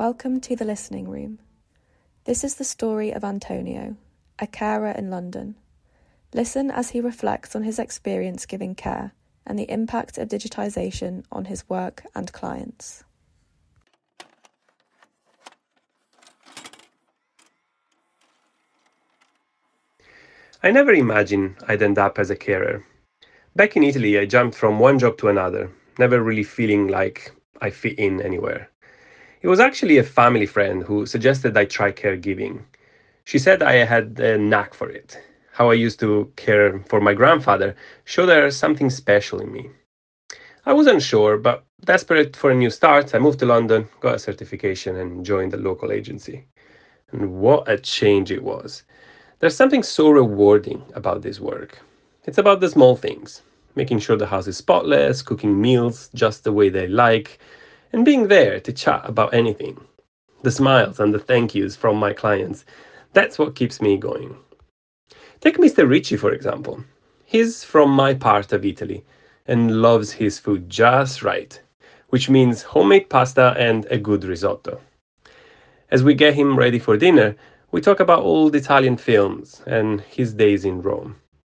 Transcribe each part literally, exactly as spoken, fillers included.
Welcome to the Listening Room. This is the story of Antonio, a carer in London. Listen as he reflects on his experience giving care and the impact of digitisation on his work and clients. I never imagined I'd end up as a carer. Back in Italy, I jumped from one job to another, never really feeling like I fit in anywhere. It was actually a family friend who suggested I try caregiving. She said I had a knack for it. How I used to care for my grandfather showed her something special in me. I wasn't sure, but desperate for a new start, I moved to London, got a certification, and joined the local agency. And what a change it was. There's something so rewarding about this work. It's about the small things, making sure the house is spotless, cooking meals just the way they like, and being there to chat about anything. The smiles and the thank yous from my clients, that's what keeps me going. Take Mister Ricci, for example. He's from my part of Italy and loves his food just right, which means homemade pasta and a good risotto. As we get him ready for dinner, we talk about old Italian films and his days in Rome.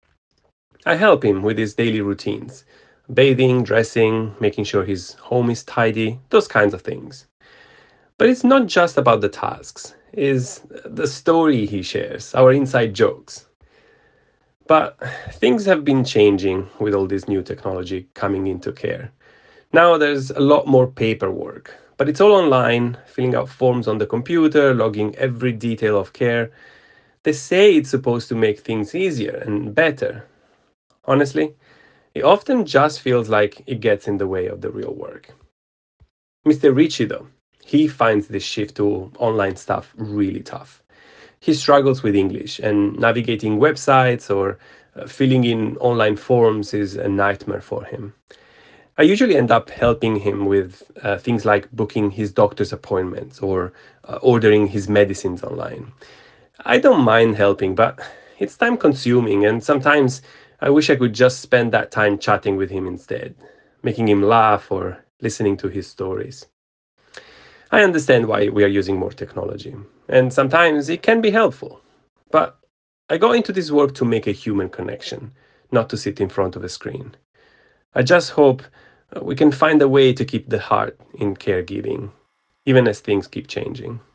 I help him with his daily routines, bathing, dressing, making sure his home is tidy, those kinds of things. But it's not just about the tasks, it's the story he shares, our inside jokes. But things have been changing with all this new technology coming into care. Now there's a lot more paperwork, but it's all online, filling out forms on the computer, logging every detail of care. They say it's supposed to make things easier and better. Honestly, it often just feels like it gets in the way of the real work. Mister Ricci, though, he finds this shift to online stuff really tough. He struggles with English, and navigating websites or uh, filling in online forms is a nightmare for him. I usually end up helping him with uh, things like booking his doctor's appointments or uh, ordering his medicines online. I don't mind helping, but it's time consuming, and sometimes I wish I could just spend that time chatting with him instead, making him laugh or listening to his stories. I understand why we are using more technology, and sometimes it can be helpful. But I got into this work to make a human connection, not to sit in front of a screen. I just hope uh, we can find a way to keep the heart in caregiving, even as things keep changing.